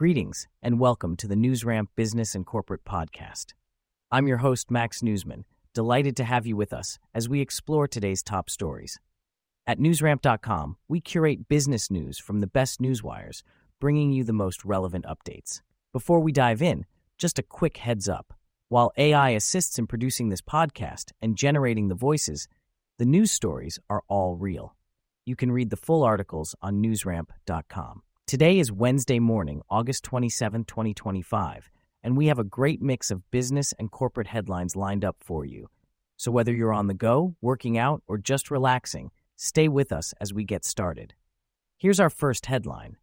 Greetings, and welcome to the NewsRamp Business and Corporate Podcast. I'm your host, Max Newsman, delighted to have you with us as we explore today's top stories. At newsramp.com, we curate business news from the best newswires, bringing you the most relevant updates. Before we dive in, just a quick heads up. While AI assists in producing this podcast and generating the voices, the news stories are all real. You can read the full articles on newsramp.com. Today is Wednesday morning, August 27, 2025, and we have a great mix of business and corporate headlines lined up for you. So whether you're on the go, working out, or just relaxing, stay with us as we get started. Here's our first headline.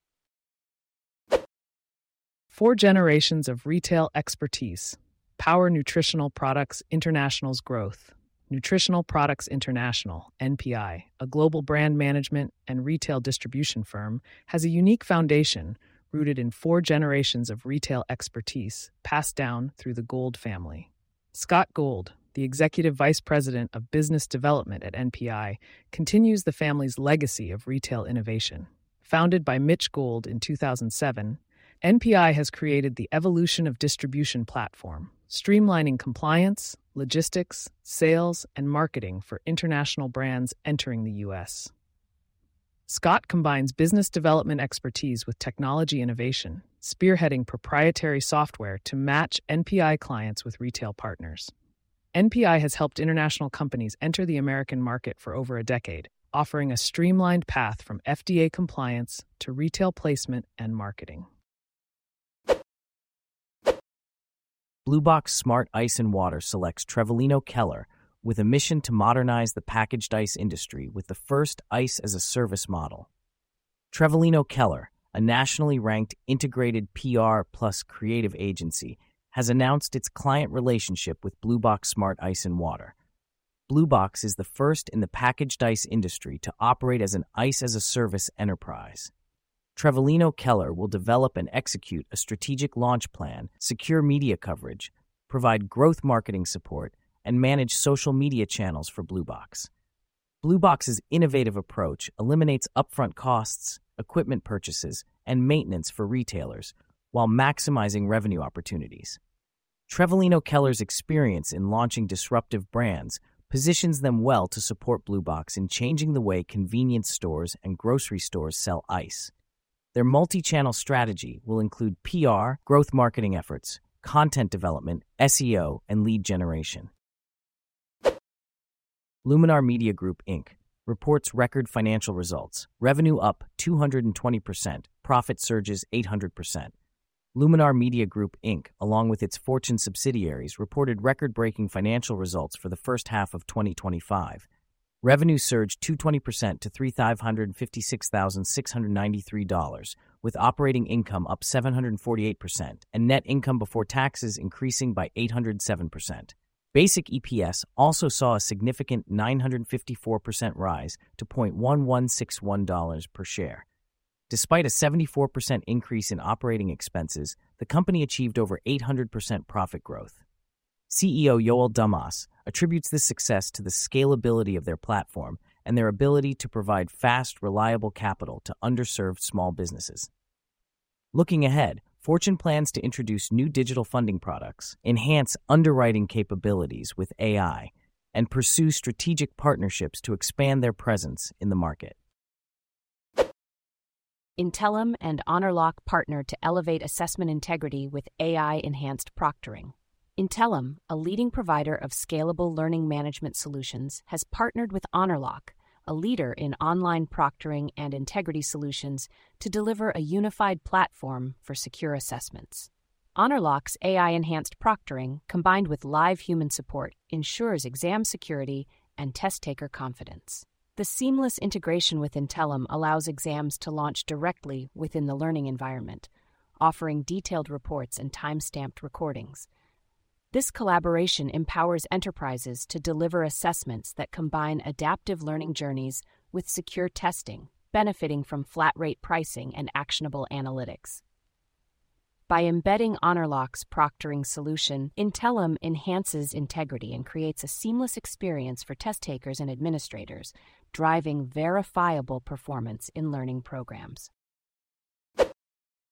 4 generations of retail expertise. Power Nutritional Products International's growth. Nutritional Products International, NPI, a global brand management and retail distribution firm, has a unique foundation rooted in 4 generations of retail expertise passed down through the Gold family. Scott Gold, the Executive Vice President of Business Development at NPI, continues the family's legacy of retail innovation. Founded by Mitch Gold in 2007, NPI has created the Evolution of Distribution platform, streamlining compliance, logistics, sales, and marketing for international brands entering the U.S. Scott combines business development expertise with technology innovation, spearheading proprietary software to match NPI clients with retail partners. NPI has helped international companies enter the American market for over a decade, offering a streamlined path from FDA compliance to retail placement and marketing. Blue Box Smart Ice and Water selects Trevelino Keller with a mission to modernize the packaged ice industry with the first ice-as-a-service model. Trevelino Keller, a nationally ranked integrated PR plus creative agency, has announced its client relationship with Blue Box Smart Ice and Water. Blue Box is the first in the packaged ice industry to operate as an ice-as-a-service enterprise. Trevelino Keller will develop and execute a strategic launch plan, secure media coverage, provide growth marketing support, and manage social media channels for Blue Box. Blue Box's innovative approach eliminates upfront costs, equipment purchases, and maintenance for retailers, while maximizing revenue opportunities. Trevelino Keller's experience in launching disruptive brands positions them well to support Blue Box in changing the way convenience stores and grocery stores sell ice. Their multi-channel strategy will include PR, growth marketing efforts, content development, SEO, and lead generation. Luminar Media Group, Inc. reports record financial results. Revenue up 220%, profit surges 800%. Luminar Media Group, Inc., along with its Fortune subsidiaries, reported record-breaking financial results for the first half of 2025. Revenue surged 220% to $356,693, with operating income up 748% and net income before taxes increasing by 807%. Basic EPS also saw a significant 954% rise to $0.1161 per share. Despite a 74% increase in operating expenses, the company achieved over 800% profit growth. CEO Yoel Damas attributes this success to the scalability of their platform and their ability to provide fast, reliable capital to underserved small businesses. Looking ahead, Fortune plans to introduce new digital funding products, enhance underwriting capabilities with AI, and pursue strategic partnerships to expand their presence in the market. Intellum and HonorLock partner to elevate assessment integrity with AI-enhanced proctoring. Intellum, a leading provider of scalable learning management solutions, has partnered with HonorLock, a leader in online proctoring and integrity solutions, to deliver a unified platform for secure assessments. HonorLock's AI-enhanced proctoring, combined with live human support, ensures exam security and test-taker confidence. The seamless integration with Intellum allows exams to launch directly within the learning environment, offering detailed reports and time-stamped recordings. This collaboration empowers enterprises to deliver assessments that combine adaptive learning journeys with secure testing, benefiting from flat-rate pricing and actionable analytics. By embedding HonorLock's proctoring solution, Intellum enhances integrity and creates a seamless experience for test takers and administrators, driving verifiable performance in learning programs.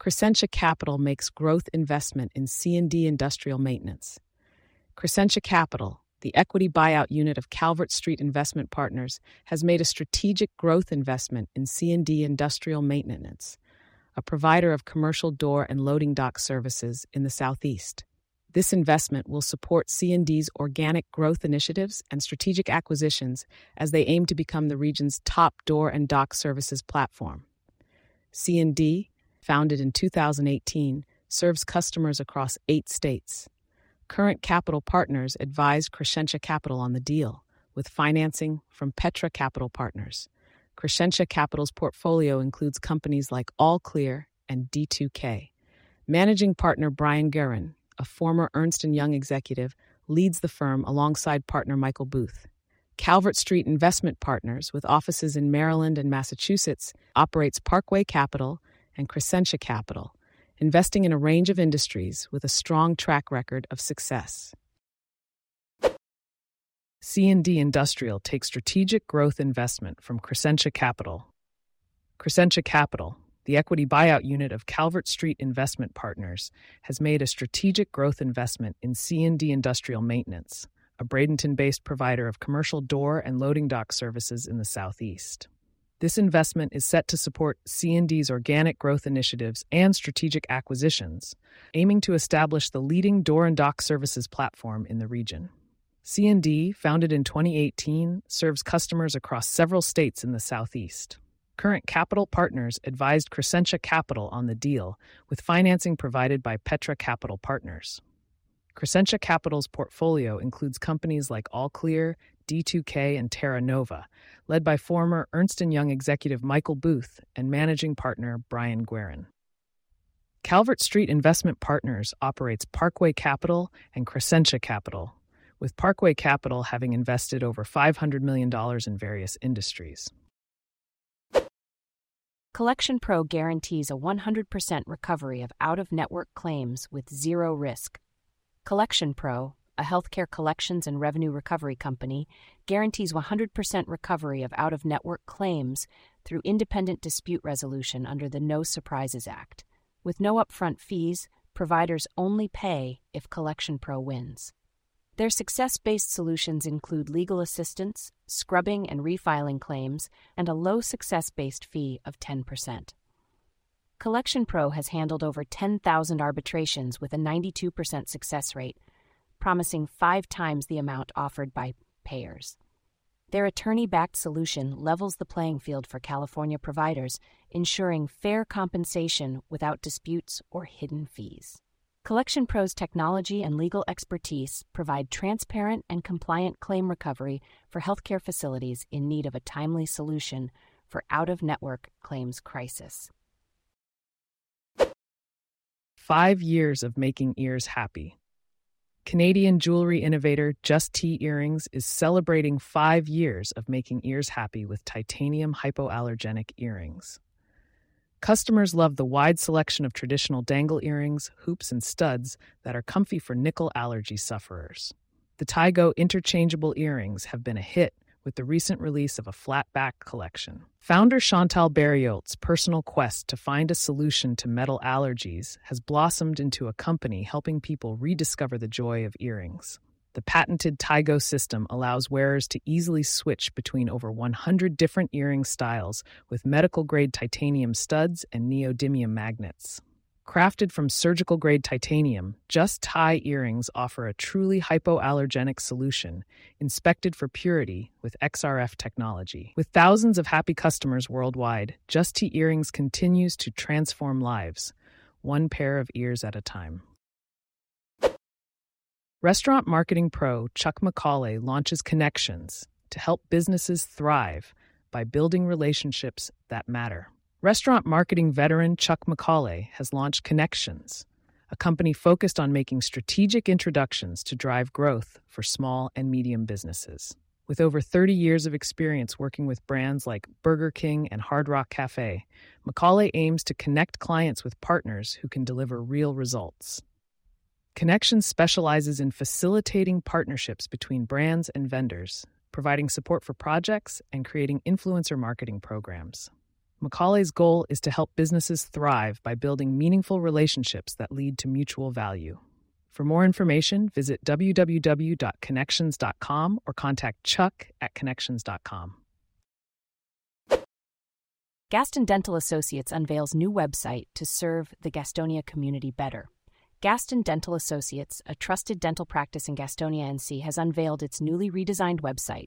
Crescentia Capital makes growth investment in C&D Industrial Maintenance. Crescentia Capital, the equity buyout unit of Calvert Street Investment Partners, has made a strategic growth investment in C&D Industrial Maintenance, a provider of commercial door and loading dock services in the Southeast. This investment will support C&D's organic growth initiatives and strategic acquisitions as they aim to become the region's top door and dock services platform. C&D, founded in 2018, serves customers across 8 states. Current capital partners advised Crescentia Capital on the deal, with financing from Petra Capital Partners. Crescentia Capital's portfolio includes companies like All Clear and D2K. Managing partner Brian Guerin, a former Ernst & Young executive, leads the firm alongside partner Michael Booth. Calvert Street Investment Partners, with offices in Maryland and Massachusetts, operates Parkway Capital and Crescentia Capital, investing in a range of industries with a strong track record of success. C&D Industrial takes strategic growth investment from Crescentia Capital. Crescentia Capital, the equity buyout unit of Calvert Street Investment Partners, has made a strategic growth investment in C&D Industrial Maintenance, a Bradenton-based provider of commercial door and loading dock services in the Southeast. This investment is set to support C&D's organic growth initiatives and strategic acquisitions, aiming to establish the leading door and dock services platform in the region. C&D, founded in 2018, serves customers across several states in the Southeast. Current capital partners advised Crescentia Capital on the deal, with financing provided by Petra Capital Partners. Crescentia Capital's portfolio includes companies like All Clear, D2K, and Terra Nova, led by former Ernst & Young executive Michael Booth and managing partner Brian Guerin. Calvert Street Investment Partners operates Parkway Capital and Crescentia Capital, with Parkway Capital having invested over $500 million in various industries. Collection Pro guarantees a 100% recovery of out-of-network claims with zero risk. Collection Pro, a healthcare collections and revenue recovery company, guarantees 100% recovery of out-of-network claims through independent dispute resolution under the No Surprises Act. With no upfront fees, providers only pay if Collection Pro wins. Their success-based solutions include legal assistance, scrubbing and refiling claims, and a low success-based fee of 10%. Collection Pro has handled over 10,000 arbitrations with a 92% success rate, promising 5 times the amount offered by payers. Their attorney-backed solution levels the playing field for California providers, ensuring fair compensation without disputes or hidden fees. Collection Pro's technology and legal expertise provide transparent and compliant claim recovery for healthcare facilities in need of a timely solution for out-of-network claims crisis. 5 years of making ears happy. Canadian jewelry innovator Just T Earrings is celebrating 5 years of making ears happy with titanium hypoallergenic earrings. Customers love the wide selection of traditional dangle earrings, hoops, and studs that are comfy for nickel allergy sufferers. The Tygo interchangeable earrings have been a hit with the recent release of a flat-back collection. Founder Chantal Berriot's personal quest to find a solution to metal allergies has blossomed into a company helping people rediscover the joy of earrings. The patented Tygo system allows wearers to easily switch between over 100 different earring styles with medical-grade titanium studs and neodymium magnets. Crafted from surgical-grade titanium, Just Tie earrings offer a truly hypoallergenic solution, inspected for purity with XRF technology. With thousands of happy customers worldwide, Just Tie earrings continues to transform lives, one pair of ears at a time. Restaurant marketing pro Chuck McCauley launches Connections to help businesses thrive by building relationships that matter. Restaurant marketing veteran Chuck McCauley has launched Connections, a company focused on making strategic introductions to drive growth for small and medium businesses. With over 30 years of experience working with brands like Burger King and Hard Rock Cafe, McCauley aims to connect clients with partners who can deliver real results. Connections specializes in facilitating partnerships between brands and vendors, providing support for projects, and creating influencer marketing programs. Macaulay's goal is to help businesses thrive by building meaningful relationships that lead to mutual value. For more information, visit www.connections.com or contact Chuck at connections.com. Gaston Dental Associates unveils new website to serve the Gastonia community better. Gaston Dental Associates, a trusted dental practice in Gastonia, NC, has unveiled its newly redesigned website,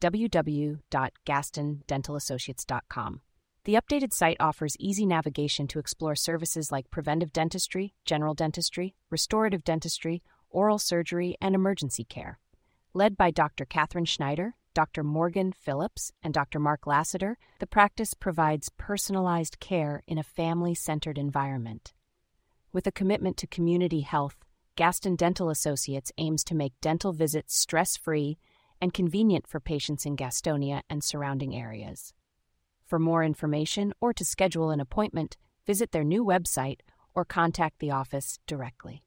www.gastondentalassociates.com. The updated site offers easy navigation to explore services like preventive dentistry, general dentistry, restorative dentistry, oral surgery, and emergency care. Led by Dr. Catherine Schneider, Dr. Morgan Phillips, and Dr. Mark Lassiter, the practice provides personalized care in a family-centered environment. With a commitment to community health, Gaston Dental Associates aims to make dental visits stress-free and convenient for patients in Gastonia and surrounding areas. For more information or to schedule an appointment, visit their new website or contact the office directly.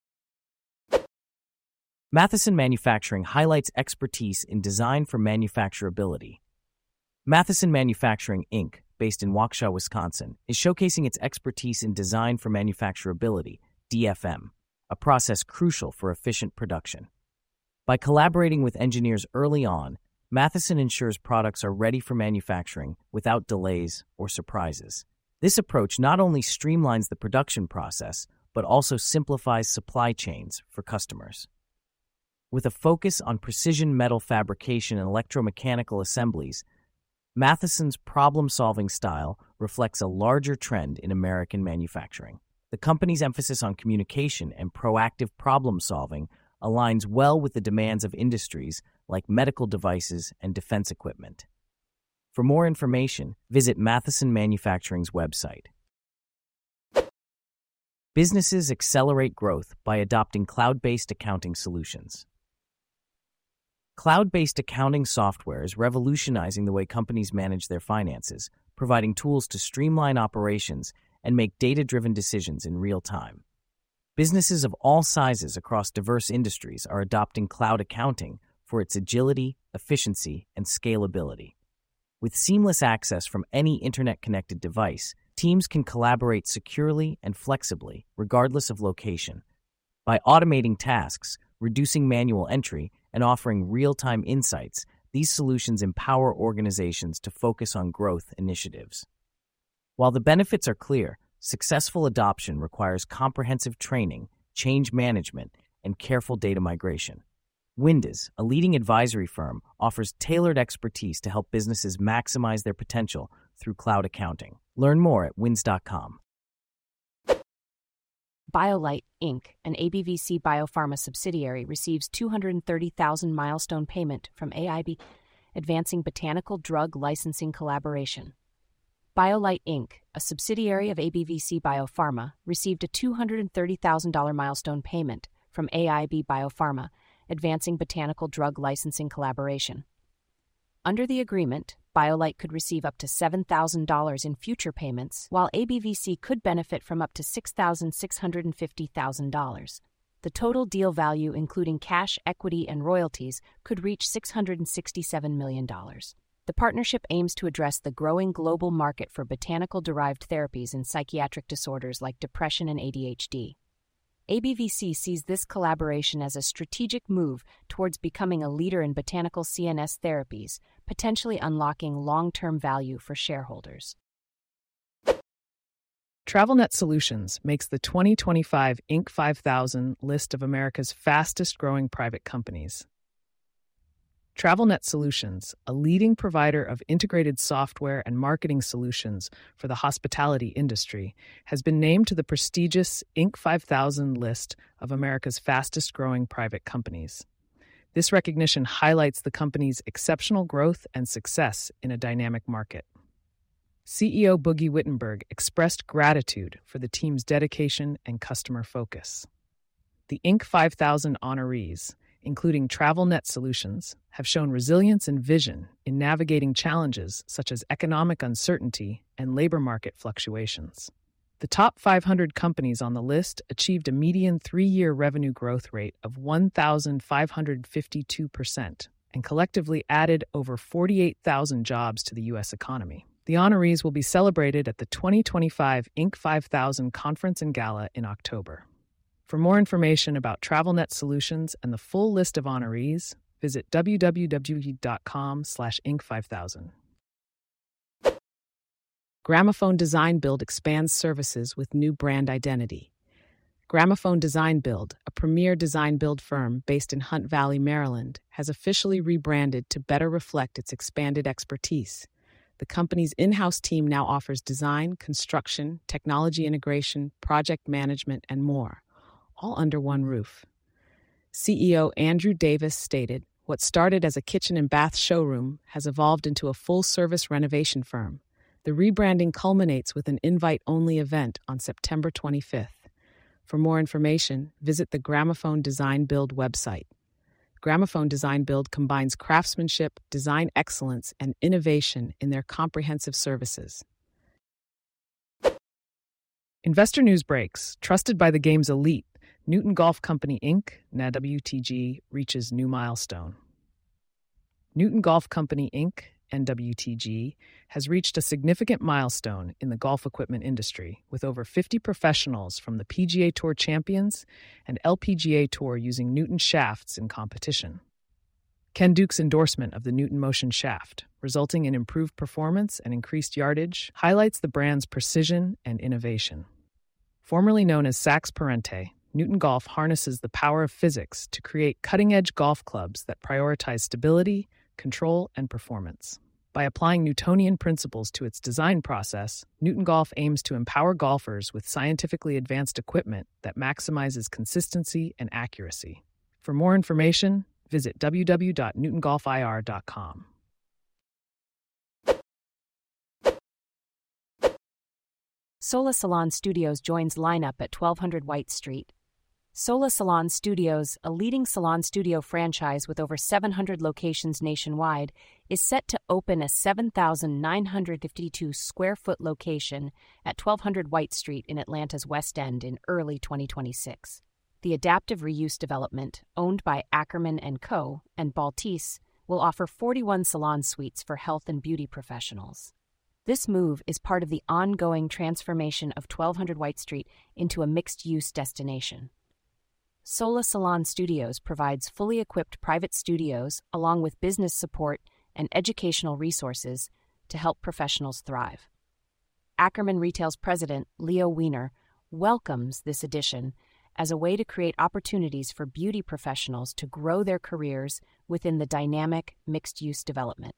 Matheson Manufacturing highlights expertise in design for manufacturability. Matheson Manufacturing, Inc., based in Waukesha, Wisconsin, is showcasing its expertise in design for manufacturability, DFM, a process crucial for efficient production. By collaborating with engineers early on, Matheson ensures products are ready for manufacturing without delays or surprises. This approach not only streamlines the production process, but also simplifies supply chains for customers. With a focus on precision metal fabrication and electromechanical assemblies, Matheson's problem-solving style reflects a larger trend in American manufacturing. The company's emphasis on communication and proactive problem-solving aligns well with the demands of industries like medical devices and defense equipment. For more information, visit Matheson Manufacturing's website. Businesses accelerate growth by adopting cloud-based accounting solutions. Cloud-based accounting software is revolutionizing the way companies manage their finances, providing tools to streamline operations and make data-driven decisions in real time. Businesses of all sizes across diverse industries are adopting cloud accounting for its agility, efficiency, and scalability. With seamless access from any internet-connected device, teams can collaborate securely and flexibly, regardless of location. By automating tasks, reducing manual entry, and offering real-time insights, these solutions empower organizations to focus on growth initiatives. While the benefits are clear, successful adoption requires comprehensive training, change management, and careful data migration. Windus, a leading advisory firm, offers tailored expertise to help businesses maximize their potential through cloud accounting. Learn more at wins.com. BioLite, Inc., an ABVC Biopharma subsidiary, receives $230,000 milestone payment from AIB, advancing botanical drug licensing collaboration. BioLite, Inc., a subsidiary of ABVC Biopharma, received a $230,000 milestone payment from AIB Biopharma, advancing botanical drug licensing collaboration. Under the agreement, BioLite could receive up to $7,000 in future payments, while ABVC could benefit from up to $6,650,000. The total deal value, including cash, equity, and royalties, could reach $667 million. The partnership aims to address the growing global market for botanical-derived therapies in psychiatric disorders like depression and ADHD. ABVC sees this collaboration as a strategic move towards becoming a leader in botanical CNS therapies, potentially unlocking long-term value for shareholders. TravelNet Solutions makes the 2025 Inc. 5000 list of America's fastest-growing private companies. TravelNet Solutions, a leading provider of integrated software and marketing solutions for the hospitality industry, has been named to the prestigious Inc. 5000 list of America's fastest-growing private companies. This recognition highlights the company's exceptional growth and success in a dynamic market. CEO Boogie Wittenberg expressed gratitude for the team's dedication and customer focus. The Inc. 5000 honorees, including TravelNet Solutions, have shown resilience and vision in navigating challenges such as economic uncertainty and labor market fluctuations. The top 500 companies on the list achieved a median 3-year revenue growth rate of 1,552% and collectively added over 48,000 jobs to the U.S. economy. The honorees will be celebrated at the 2025 Inc. 5000 Conference and Gala in October. For more information about TravelNet Solutions and the full list of honorees, visit www.com/Inc5000. Gramophone Design Build expands services with new brand identity. Gramophone Design Build, a premier design build firm based in Hunt Valley, Maryland, has officially rebranded to better reflect its expanded expertise. The company's in-house team now offers design, construction, technology integration, project management, and more, all under one roof. CEO Andrew Davis stated, "What started as a kitchen and bath showroom has evolved into a full-service renovation firm. The rebranding culminates with an invite-only event on September 25th. For more information, visit the Gramophone Design Build website. Gramophone Design Build combines craftsmanship, design excellence, and innovation in their comprehensive services." Investor news breaks. Trusted by the game's elite, Newton Golf Company, Inc., NWTG, reaches new milestone. Newton Golf Company, Inc., NWTG, has reached a significant milestone in the golf equipment industry, with over 50 professionals from the PGA Tour Champions and LPGA Tour using Newton shafts in competition. Ken Duke's endorsement of the Newton Motion shaft, resulting in improved performance and increased yardage, highlights the brand's precision and innovation. Formerly known as Sachs Parente, Newton Golf harnesses the power of physics to create cutting-edge golf clubs that prioritize stability, control, and performance. By applying Newtonian principles to its design process, Newton Golf aims to empower golfers with scientifically advanced equipment that maximizes consistency and accuracy. For more information, visit www.newtongolfir.com. Sola Salon Studios joins lineup at 1200 White Street. Sola Salon Studios, a leading salon studio franchise with over 700 locations nationwide, is set to open a 7,952 square foot location at 1200 White Street in Atlanta's West End in early 2026. The adaptive reuse development, owned by Ackerman & Co. and Baltise, will offer 41 salon suites for health and beauty professionals. This move is part of the ongoing transformation of 1200 White Street into a mixed-use destination. Sola Salon Studios provides fully equipped private studios along with business support and educational resources to help professionals thrive. Ackerman Retail's president, Leo Weiner, welcomes this addition as a way to create opportunities for beauty professionals to grow their careers within the dynamic mixed-use development.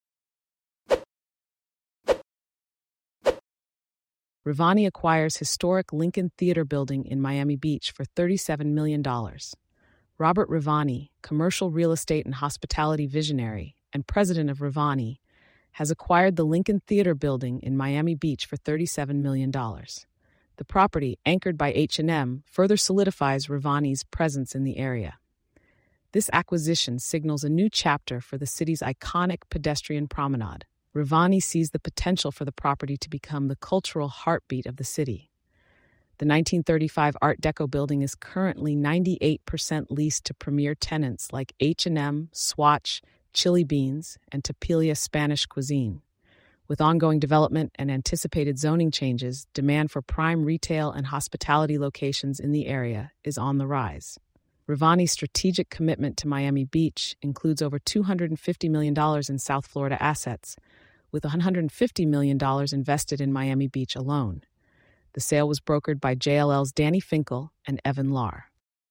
Rivani acquires historic Lincoln Theater building in Miami Beach for $37 million. Robert Rivani, commercial real estate and hospitality visionary and president of Rivani, has acquired the Lincoln Theater building in Miami Beach for $37 million. The property, anchored by H&M, further solidifies Rivani's presence in the area. This acquisition signals a new chapter for the city's iconic pedestrian promenade. Rivani sees the potential for the property to become the cultural heartbeat of the city. The 1935 Art Deco building is currently 98% leased to premier tenants like H&M, Swatch, Chili Beans, and Tapilia Spanish Cuisine. With ongoing development and anticipated zoning changes, demand for prime retail and hospitality locations in the area is on the rise. Rivani's strategic commitment to Miami Beach includes over $250 million in South Florida assets, with $150 million invested in Miami Beach alone. The sale was brokered by JLL's Danny Finkel and Evan Lahr.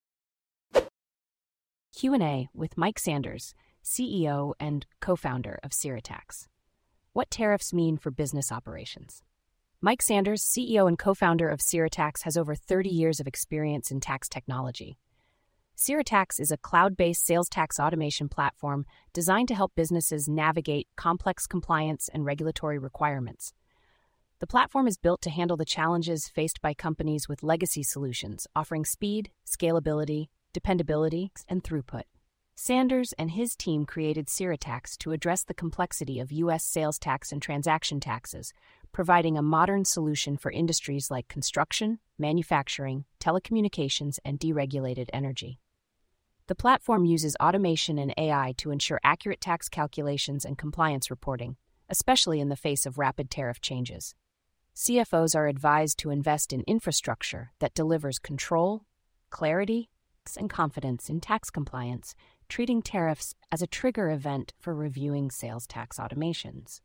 Q&A with Mike Sanders, CEO and co-founder of Siritax. What tariffs mean for business operations? Mike Sanders, CEO and co-founder of Siritax, has over 30 years of experience in tax technology. Siritax is a cloud-based sales tax automation platform designed to help businesses navigate complex compliance and regulatory requirements. The platform is built to handle the challenges faced by companies with legacy solutions, offering speed, scalability, dependability, and throughput. Sanders and his team created Siritax to address the complexity of U.S. sales tax and transaction taxes, providing a modern solution for industries like construction, manufacturing, telecommunications, and deregulated energy. The platform uses automation and AI to ensure accurate tax calculations and compliance reporting, especially in the face of rapid tariff changes. CFOs are advised to invest in infrastructure that delivers control, clarity, and confidence in tax compliance, treating tariffs as a trigger event for reviewing sales tax automations.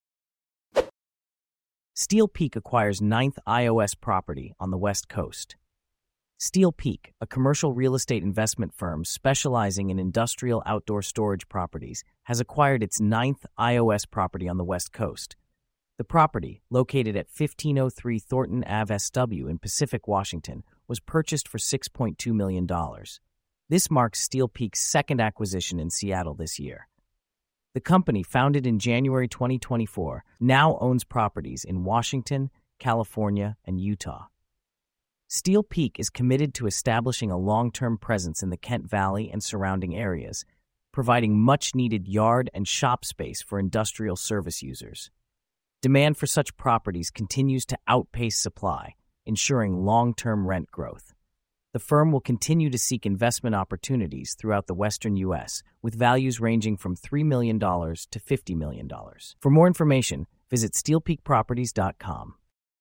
Steel Peak acquires 9th iOS property on the West Coast. Steel Peak, a commercial real estate investment firm specializing in industrial outdoor storage properties, has acquired its 9th iOS property on the West Coast. The property, located at 1503 Thornton Ave SW in Pacific, Washington, was purchased for $6.2 million. This marks Steel Peak's second acquisition in Seattle this year. The company, founded in January 2024, now owns properties in Washington, California, and Utah. Steel Peak is committed to establishing a long-term presence in the Kent Valley and surrounding areas, providing much-needed yard and shop space for industrial service users. Demand for such properties continues to outpace supply, ensuring long-term rent growth. The firm will continue to seek investment opportunities throughout the western U.S., with values ranging from $3 million to $50 million. For more information, visit steelpeakproperties.com.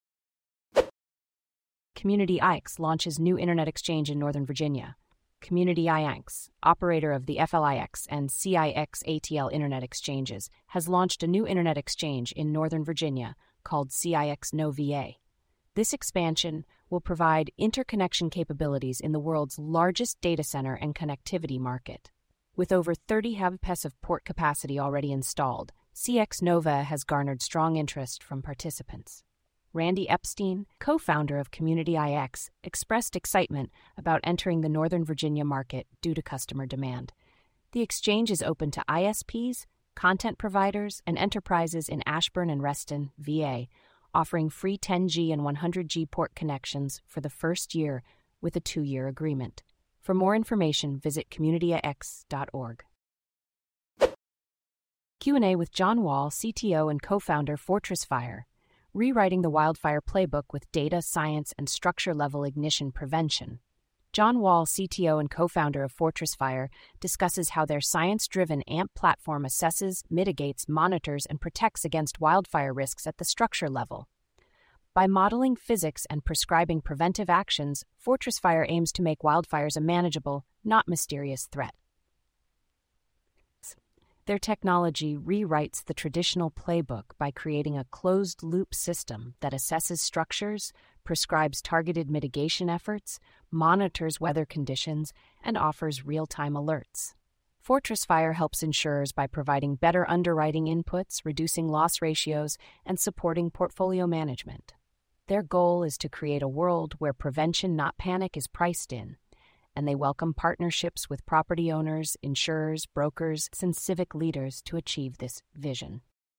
Community IX launches new internet exchange in Northern Virginia. Community IX, operator of the FLIX and CIX ATL internet exchanges, has launched a new internet exchange in Northern Virginia called CIX NoVA. This expansion will provide interconnection capabilities in the world's largest data center and connectivity market. With over 30 Mbps of port capacity already installed, CX Nova has garnered strong interest from participants. Randy Epstein, co-founder of Community IX, expressed excitement about entering the Northern Virginia market due to customer demand. The exchange is open to ISPs, content providers, and enterprises in Ashburn and Reston, VA, offering free 10G and 100G port connections for the first year with a 2-year agreement. For more information, visit communityix.org. Q&A with John Wall, CTO and co-founder Fortress Fire, rewriting the wildfire playbook with data, science, and structure-level ignition prevention. John Wall, CTO and co-founder of Fortress Fire, discusses how their science-driven AMP platform assesses, mitigates, monitors, and protects against wildfire risks at the structure level. By modeling physics and prescribing preventive actions, Fortress Fire aims to make wildfires a manageable, not mysterious threat. Their technology rewrites the traditional playbook by creating a closed-loop system that assesses structures, prescribes targeted mitigation efforts, monitors weather conditions, and offers real-time alerts. Fortress Fire helps insurers by providing better underwriting inputs, reducing loss ratios, and supporting portfolio management. Their goal is to create a world where prevention, not panic, is priced in, and they welcome partnerships with property owners, insurers, brokers, and civic leaders to achieve this vision.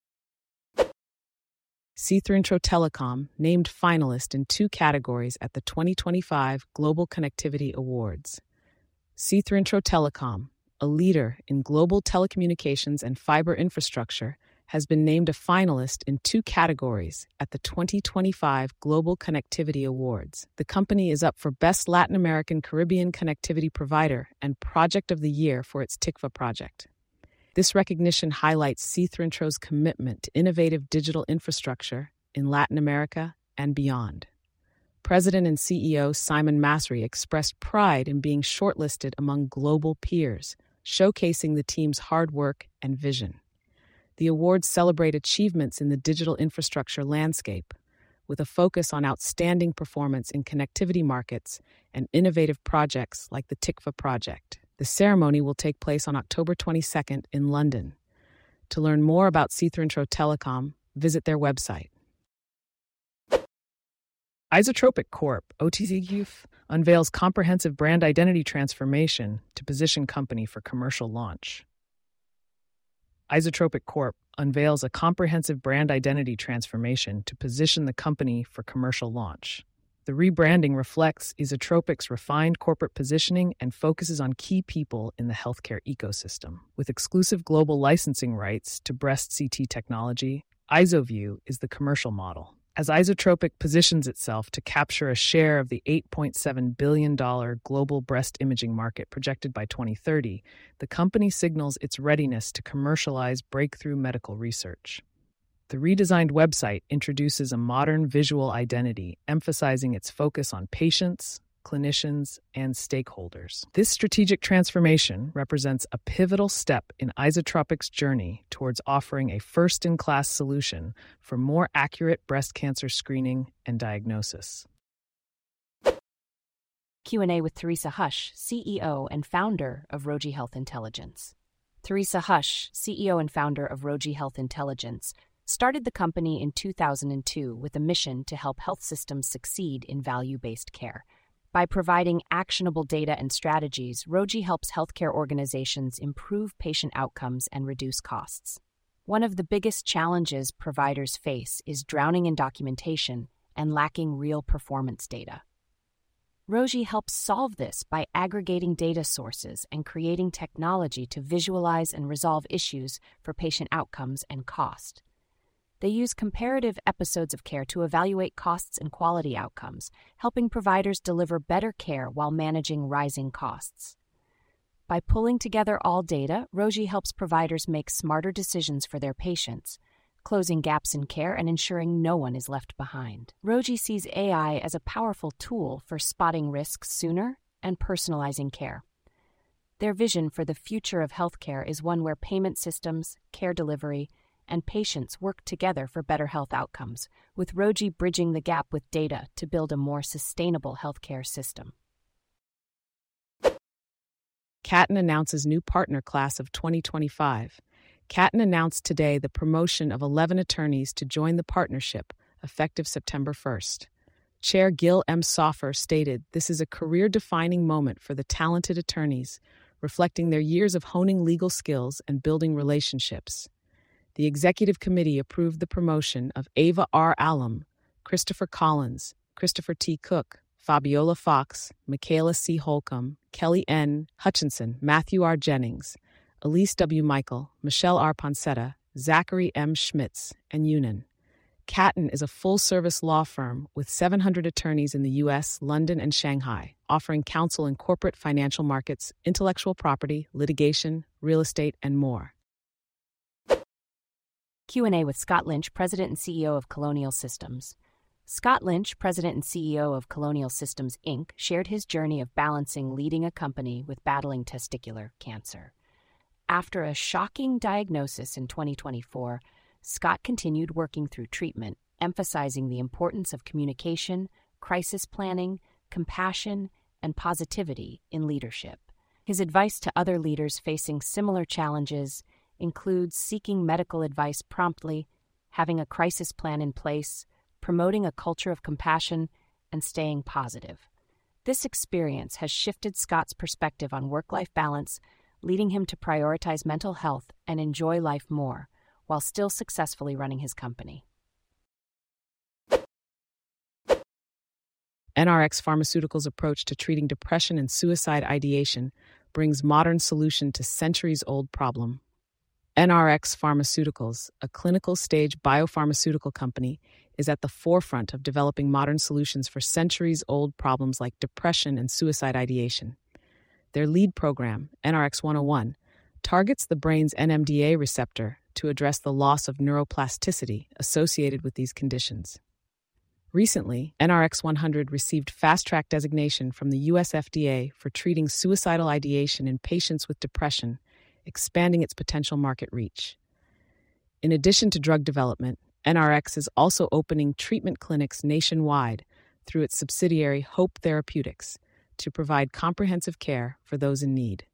C3 Telecom named finalist in 2 categories at the 2025 Global Connectivity Awards. C3 Telecom, a leader in global telecommunications and fiber infrastructure, has been named a finalist in 2 categories at the 2025 Global Connectivity Awards. The company is up for Best Latin American Caribbean Connectivity Provider and Project of the Year for its TICFA project. This recognition highlights C3's commitment to innovative digital infrastructure in Latin America and beyond. President and CEO Simon Masri expressed pride in being shortlisted among global peers, showcasing the team's hard work and vision. The awards celebrate achievements in the digital infrastructure landscape, with a focus on outstanding performance in connectivity markets and innovative projects like the TICFA project. The ceremony will take place on October 22nd in London. To learn more about C3 Telecom, visit their website. Isotropic Corp, OTCQF, unveils comprehensive brand identity transformation to position company for commercial launch. Isotropic Corp unveils a comprehensive brand identity transformation to position the company for commercial launch. The rebranding reflects Isotropic's refined corporate positioning and focuses on key people in the healthcare ecosystem. With exclusive global licensing rights to breast CT technology, IsoView is the commercial model. As Isotropic positions itself to capture a share of the $8.7 billion global breast imaging market projected by 2030, the company signals its readiness to commercialize breakthrough medical research. The redesigned website introduces a modern visual identity, emphasizing its focus on patients, clinicians, and stakeholders. This strategic transformation represents a pivotal step in Isotropic's journey towards offering a first-in-class solution for more accurate breast cancer screening and diagnosis. Q&A with Theresa Hush, CEO and founder of Roji Health Intelligence. Theresa Hush, CEO and founder of Roji Health Intelligence, started the company in 2002 with a mission to help health systems succeed in value-based care. By providing actionable data and strategies, Roji helps healthcare organizations improve patient outcomes and reduce costs. One of the biggest challenges providers face is drowning in documentation and lacking real performance data. Roji helps solve this by aggregating data sources and creating technology to visualize and resolve issues for patient outcomes and cost. They use comparative episodes of care to evaluate costs and quality outcomes, helping providers deliver better care while managing rising costs. By pulling together all data, Roji helps providers make smarter decisions for their patients, closing gaps in care and ensuring no one is left behind. Roji sees AI as a powerful tool for spotting risks sooner and personalizing care. Their vision for the future of healthcare is one where payment systems, care delivery, and patients work together for better health outcomes, with Roji bridging the gap with data to build a more sustainable healthcare system. Katon announces new partner class of 2025. Katon announced today the promotion of 11 attorneys to join the partnership, effective September 1st. Chair Gil M. Soffer stated, "This is a career-defining moment for the talented attorneys, reflecting their years of honing legal skills and building relationships." The executive committee approved the promotion of Ava R. Allum, Christopher Collins, Christopher T. Cook, Fabiola Fox, Michaela C. Holcomb, Kelly N. Hutchinson, Matthew R. Jennings, Elise W. Michael, Michelle R. Poncetta, Zachary M. Schmitz, and Yunan. Katon is a full-service law firm with 700 attorneys in the U.S., London, and Shanghai, offering counsel in corporate financial markets, intellectual property, litigation, real estate, and more. Q&A with Scott Lynch, President and CEO of Colonial Systems. Scott Lynch, President and CEO of Colonial Systems, Inc., shared his journey of balancing leading a company with battling testicular cancer. After a shocking diagnosis in 2024, Scott continued working through treatment, emphasizing the importance of communication, crisis planning, compassion, and positivity in leadership. His advice to other leaders facing similar challenges includes seeking medical advice promptly, having a crisis plan in place, promoting a culture of compassion, and staying positive. This experience has shifted Scott's perspective on work-life balance, leading him to prioritize mental health and enjoy life more, while still successfully running his company. NRx Pharmaceuticals' approach to treating depression and suicide ideation brings modern solution to centuries-old problem. NRx Pharmaceuticals, a clinical-stage biopharmaceutical company, is at the forefront of developing modern solutions for centuries-old problems like depression and suicide ideation. Their lead program, NRx 101, targets the brain's NMDA receptor to address the loss of neuroplasticity associated with these conditions. Recently, NRx 100 received fast-track designation from the U.S. FDA for treating suicidal ideation in patients with depression, expanding its potential market reach. In addition to drug development, NRx is also opening treatment clinics nationwide through its subsidiary Hope Therapeutics to provide comprehensive care for those in need.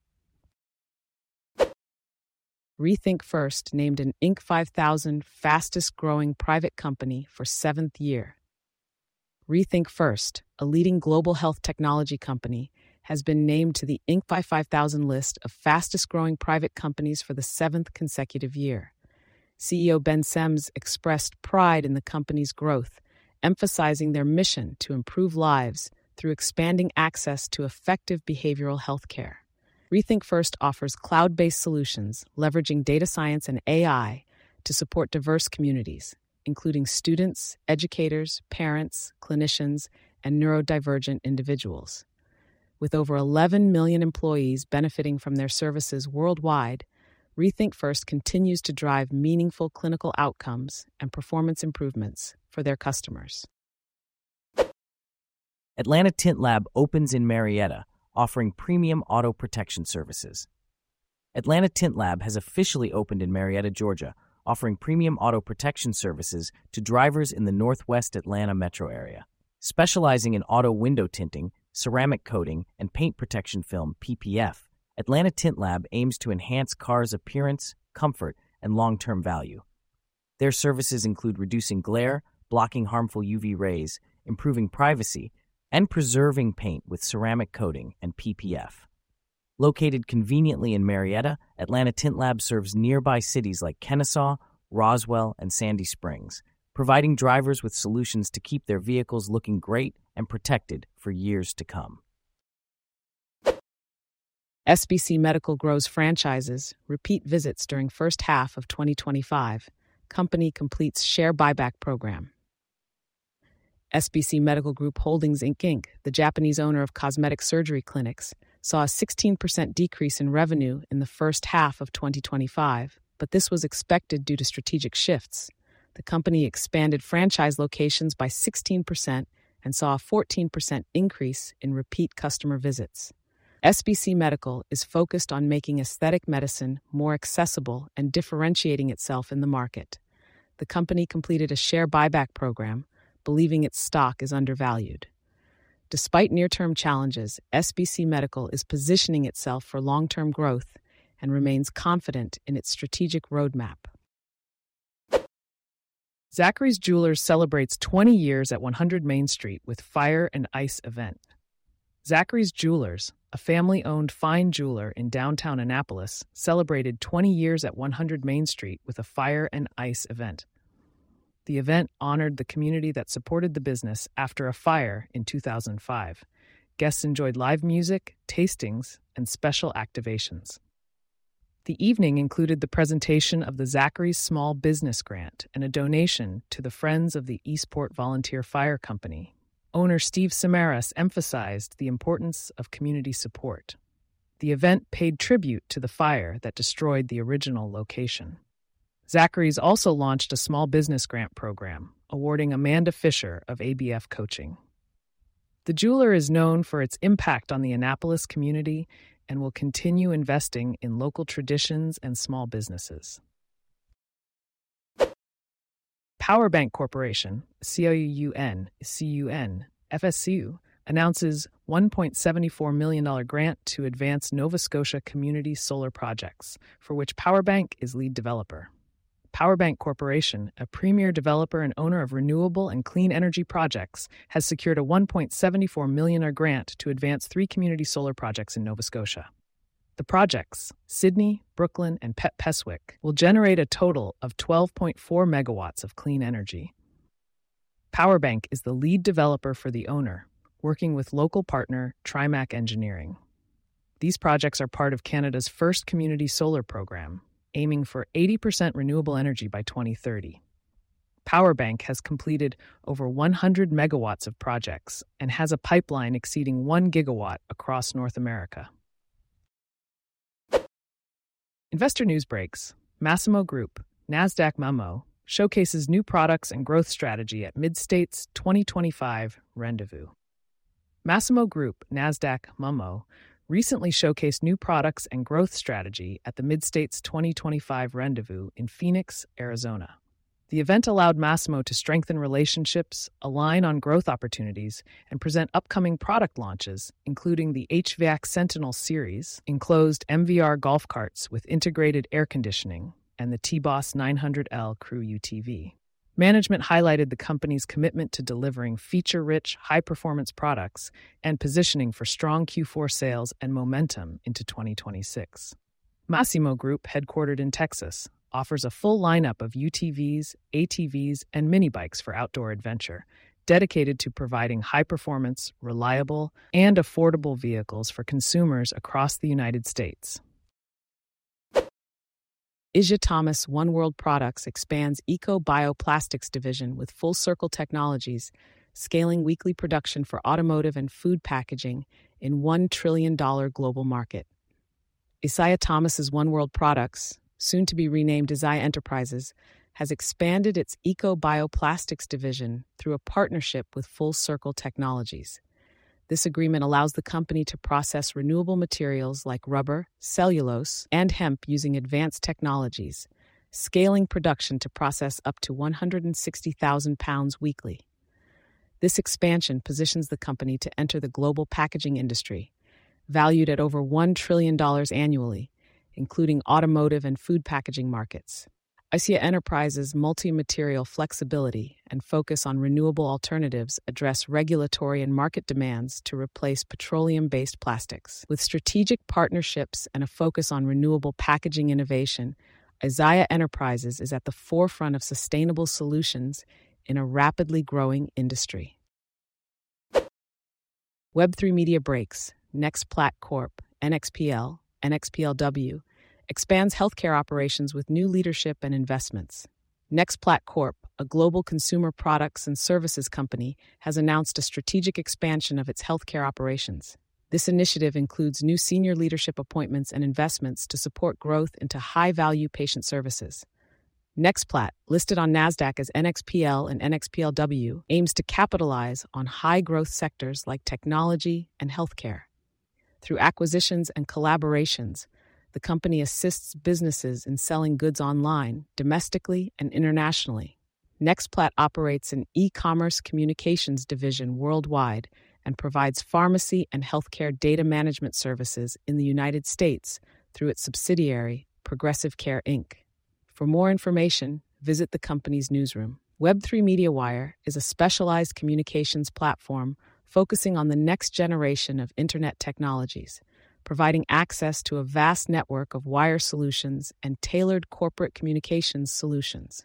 Rethink First named an Inc. 5000 fastest-growing private company for 7th year. Rethink First, a leading global health technology company, has been named to the Inc. 5000 list of fastest-growing private companies for the 7th consecutive year. CEO Ben Sems expressed pride in the company's growth, emphasizing their mission to improve lives through expanding access to effective behavioral health care. Rethink First offers cloud-based solutions leveraging data science and AI to support diverse communities, including students, educators, parents, clinicians, and neurodivergent individuals. With over 11 million employees benefiting from their services worldwide, Rethink First continues to drive meaningful clinical outcomes and performance improvements for their customers. Atlanta Tint Lab opens in Marietta, offering premium auto protection services. Atlanta Tint Lab has officially opened in Marietta, Georgia, offering premium auto protection services to drivers in the Northwest Atlanta metro area. Specializing in auto window tinting, ceramic coating, and paint protection film (PPF), Atlanta Tint Lab aims to enhance cars' appearance, comfort, and long-term value. Their services include reducing glare, blocking harmful UV rays, improving privacy, and preserving paint with ceramic coating and PPF. Located conveniently in Marietta, Atlanta Tint Lab serves nearby cities like Kennesaw, Roswell, and Sandy Springs, providing drivers with solutions to keep their vehicles looking great and protected for years to come. SBC Medical grows franchises, repeat visits during first half of 2025. Company completes share buyback program. SBC Medical Group Holdings Inc., the Japanese owner of cosmetic surgery clinics, saw a 16% decrease in revenue in the first half of 2025, but this was expected due to strategic shifts. The company expanded franchise locations by 16% and saw a 14% increase in repeat customer visits. SBC Medical is focused on making aesthetic medicine more accessible and differentiating itself in the market. The company completed a share buyback program, believing its stock is undervalued. Despite near-term challenges, SBC Medical is positioning itself for long-term growth and remains confident in its strategic roadmap. Zachary's Jewelers celebrates 20 years at 100 Main Street with Fire and Ice event. Zachary's Jewelers, a family-owned fine jeweler in downtown Annapolis, celebrated 20 years at 100 Main Street with a Fire and Ice event. The event honored the community that supported the business after a fire in 2005. Guests enjoyed live music, tastings, and special activations. The evening included the presentation of the Zachary's Small Business Grant and a donation to the Friends of the Eastport Volunteer Fire Company. Owner Steve Samaras emphasized the importance of community support. The event paid tribute to the fire that destroyed the original location. Zachary's also launched a small business grant program, awarding Amanda Fisher of ABF Coaching. The jeweler is known for its impact on the Annapolis community and will continue investing in local traditions and small businesses. Powerbank Corporation, CUN, FSU, announces $1.74 million grant to advance Nova Scotia community solar projects, for which Powerbank is lead developer. Powerbank Corporation, a premier developer and owner of renewable and clean energy projects, has secured a $1.74 million grant to advance 3 community solar projects in Nova Scotia. The projects, Sydney, Brooklyn, and Peswick, will generate a total of 12.4 megawatts of clean energy. Powerbank is the lead developer for the owner, working with local partner Trimac Engineering. These projects are part of Canada's first community solar program, aiming for 80% renewable energy by 2030. Powerbank has completed over 100 megawatts of projects and has a pipeline exceeding 1 gigawatt across North America. Investor News Breaks. Massimo Group, NASDAQ Memo, showcases new products and growth strategy at Mid-States 2025 Rendezvous. Massimo Group, NASDAQ Memo, recently showcased new products and growth strategy at the Mid-States 2025 Rendezvous in Phoenix, Arizona. The event allowed Massimo to strengthen relationships, align on growth opportunities, and present upcoming product launches, including the HVAC Sentinel series, enclosed MVR golf carts with integrated air conditioning, and the T-Boss 900L Crew UTV. Management highlighted the company's commitment to delivering feature-rich, high-performance products and positioning for strong Q4 sales and momentum into 2026. Massimo Group, headquartered in Texas, offers a full lineup of UTVs, ATVs, and mini bikes for outdoor adventure, dedicated to providing high-performance, reliable, and affordable vehicles for consumers across the United States. Isja Thomas One World Products expands eco-bioplastics division with Full Circle Technologies, scaling weekly production for automotive and food packaging in $1 trillion global market. Isaiah Thomas's One World Products, soon to be renamed Isaiah Enterprises, has expanded its eco-bioplastics division through a partnership with Full Circle Technologies. This agreement allows the company to process renewable materials like rubber, cellulose, and hemp using advanced technologies, scaling production to process up to 160,000 pounds weekly. This expansion positions the company to enter the global packaging industry, valued at over $1 trillion annually, including automotive and food packaging markets. Isaiah Enterprises' multi-material flexibility and focus on renewable alternatives address regulatory and market demands to replace petroleum-based plastics. With strategic partnerships and a focus on renewable packaging innovation, Isaiah Enterprises is at the forefront of sustainable solutions in a rapidly growing industry. Web3 Media breaks. NextPlat Corp., NXPL, NXPLW, expands healthcare operations with new leadership and investments. NextPlat Corp., a global consumer products and services company, has announced a strategic expansion of its healthcare operations. This initiative includes new senior leadership appointments and investments to support growth into high-value patient services. NextPlat, listed on NASDAQ as NXPL and NXPLW, aims to capitalize on high-growth sectors like technology and healthcare. Through acquisitions and collaborations, the company assists businesses in selling goods online, domestically and internationally. NextPlat operates an e-commerce communications division worldwide and provides pharmacy and healthcare data management services in the United States through its subsidiary, Progressive Care, Inc. For more information, visit the company's newsroom. Web3 MediaWire is a specialized communications platform focusing on the next generation of Internet technologies, providing access to a vast network of wire solutions and tailored corporate communications solutions.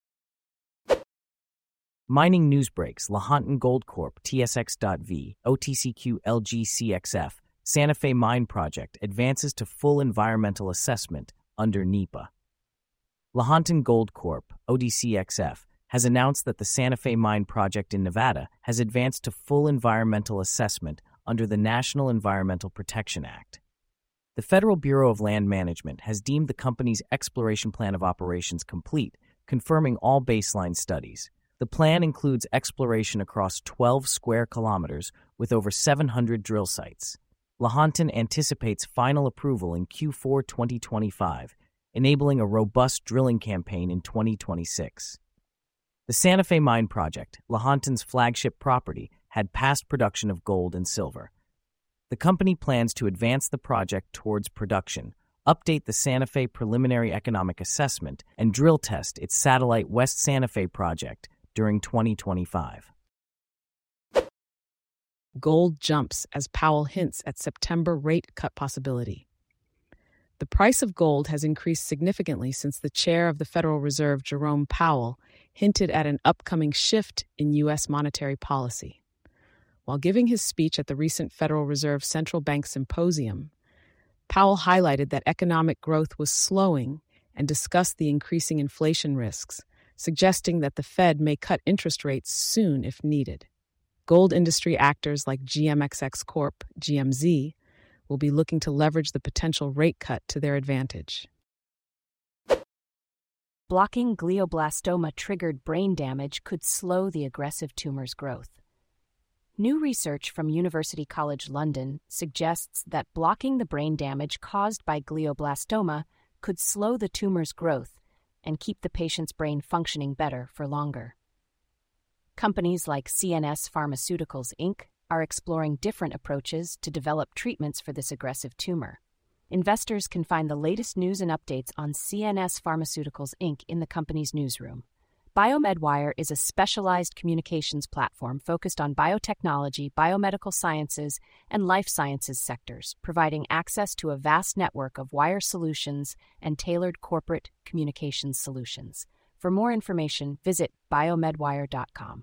Mining news breaks. Lahontan Gold Corp., TSX.V, OTCQ LGCXF, Santa Fe Mine Project advances to full environmental assessment under NEPA. Lahontan Gold Corp., ODCXF, has announced that the Santa Fe Mine Project in Nevada has advanced to full environmental assessment under the National Environmental Protection Act. The Federal Bureau of Land Management has deemed the company's exploration plan of operations complete, confirming all baseline studies. The plan includes exploration across 12 square kilometers with over 700 drill sites. Lahontan anticipates final approval in Q4 2025, enabling a robust drilling campaign in 2026. The Santa Fe Mine Project, Lahontan's flagship property, had past production of gold and silver. The company plans to advance the project towards production, update the Santa Fe Preliminary Economic Assessment, and drill test its satellite West Santa Fe project during 2025. Gold jumps as Powell hints at September rate cut possibility. The price of gold has increased significantly since the chair of the Federal Reserve, Jerome Powell, hinted at an upcoming shift in U.S. monetary policy. While giving his speech at the recent Federal Reserve Central Bank Symposium, Powell highlighted that economic growth was slowing and discussed the increasing inflation risks, suggesting that the Fed may cut interest rates soon if needed. Gold industry actors like GMXX Corp., GMZ, will be looking to leverage the potential rate cut to their advantage. Blocking glioblastoma-triggered brain damage could slow the aggressive tumor's growth. New research from University College London suggests that blocking the brain damage caused by glioblastoma could slow the tumor's growth and keep the patient's brain functioning better for longer. Companies like CNS Pharmaceuticals, Inc. are exploring different approaches to develop treatments for this aggressive tumor. Investors can find the latest news and updates on CNS Pharmaceuticals, Inc. in the company's newsroom. BioMedWire is a specialized communications platform focused on biotechnology, biomedical sciences, and life sciences sectors, providing access to a vast network of wire solutions and tailored corporate communications solutions. For more information, visit biomedwire.com.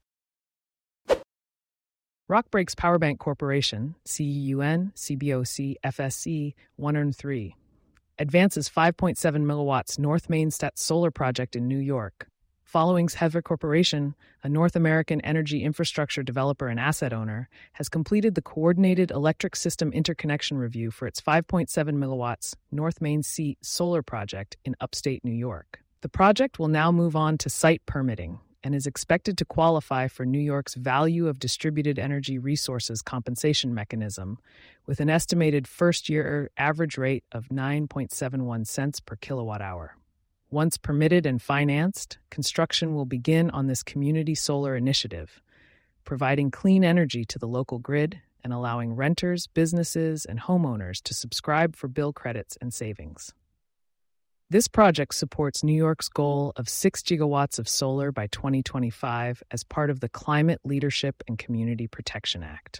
Rockbreaks Powerbank Corporation, CEUN, CBOC, FSC 103, advances 5.7 megawatts North Mainstat solar project in New York. Following's Heather Corporation, a North American energy infrastructure developer and asset owner, has completed the Coordinated Electric System Interconnection Review for its 5.7 megawatts North Main Sea solar project in upstate New York. The project will now move on to site permitting and is expected to qualify for New York's Value of Distributed Energy Resources compensation mechanism, with an estimated first-year average rate of 9.71 cents per kilowatt hour. Once permitted and financed, construction will begin on this community solar initiative, providing clean energy to the local grid and allowing renters, businesses, and homeowners to subscribe for bill credits and savings. This project supports New York's goal of 6 gigawatts of solar by 2025 as part of the Climate Leadership and Community Protection Act.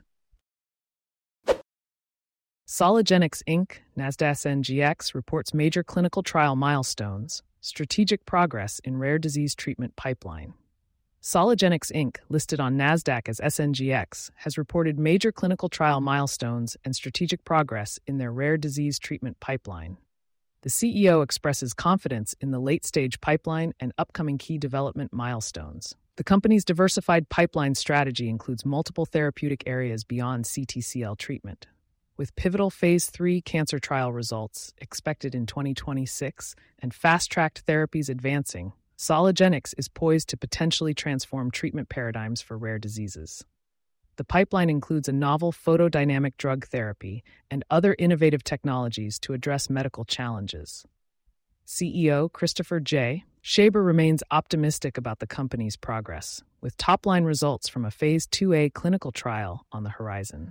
Sologenics Inc., NASDAQ NGX, reports major clinical trial milestones, strategic progress in rare disease treatment pipeline. Sologenics Inc., listed on NASDAQ as SNGX, has reported major clinical trial milestones and strategic progress in their rare disease treatment pipeline. The CEO expresses confidence in the late-stage pipeline and upcoming key development milestones. The company's diversified pipeline strategy includes multiple therapeutic areas beyond CTCL treatment. With pivotal Phase 3 cancer trial results expected in 2026 and fast-tracked therapies advancing, Sologenics is poised to potentially transform treatment paradigms for rare diseases. The pipeline includes a novel photodynamic drug therapy and other innovative technologies to address medical challenges. CEO Christopher J. Shaber remains optimistic about the company's progress, with top-line results from a Phase 2A clinical trial on the horizon.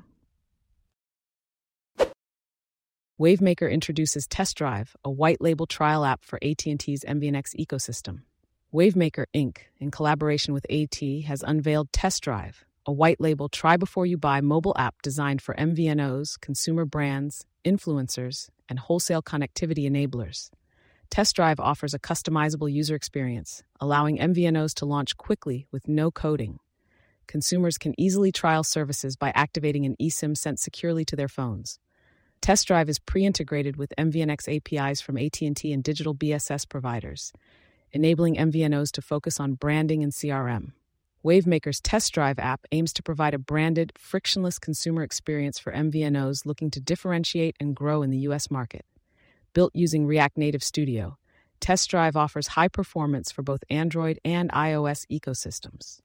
Wavemaker introduces Test Drive, a white-label trial app for AT&T's MVNX ecosystem. Wavemaker Inc., in collaboration with AT, has unveiled Test Drive, a white-label try-before-you-buy mobile app designed for MVNOs, consumer brands, influencers, and wholesale connectivity enablers. Test Drive offers a customizable user experience, allowing MVNOs to launch quickly with no coding. Consumers can easily trial services by activating an eSIM sent securely to their phones. Test Drive is pre-integrated with MVNX APIs from AT&T and digital BSS providers, enabling MVNOs to focus on branding and CRM. Wavemaker's Test Drive app aims to provide a branded, frictionless consumer experience for MVNOs looking to differentiate and grow in the U.S. market. Built using React Native Studio, Test Drive offers high performance for both Android and iOS ecosystems.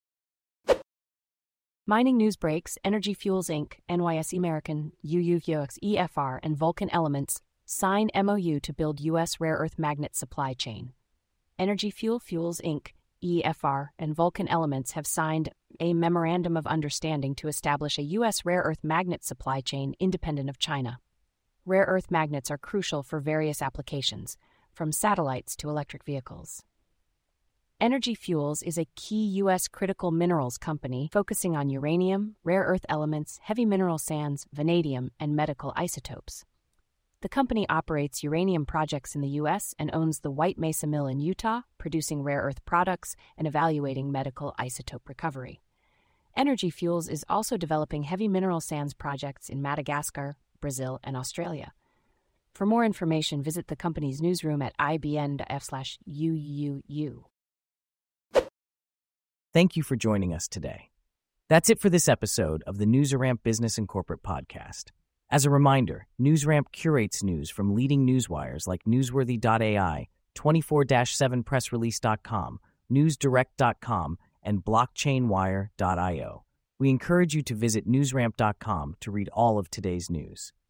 Mining news breaks: Energy Fuels Inc., NYSE American, UUUX EFR, and Vulcan Elements sign MOU to build U.S. rare earth magnet supply chain. Energy Fuels Inc., EFR, and Vulcan Elements have signed a memorandum of understanding to establish a U.S. rare earth magnet supply chain independent of China. Rare earth magnets are crucial for various applications, from satellites to electric vehicles. Energy Fuels is a key U.S. critical minerals company focusing on uranium, rare earth elements, heavy mineral sands, vanadium, and medical isotopes. The company operates uranium projects in the U.S. and owns the White Mesa Mill in Utah, producing rare earth products and evaluating medical isotope recovery. Energy Fuels is also developing heavy mineral sands projects in Madagascar, Brazil, and Australia. For more information, visit the company's newsroom at ibn.f/UUU. Thank you for joining us today. That's it for this episode of the NewsRamp Business and Corporate Podcast. As a reminder, NewsRamp curates news from leading newswires like Newsworthy.ai, 24/7pressrelease.com, NewsDirect.com, and BlockchainWire.io. We encourage you to visit newsramp.com to read all of today's news.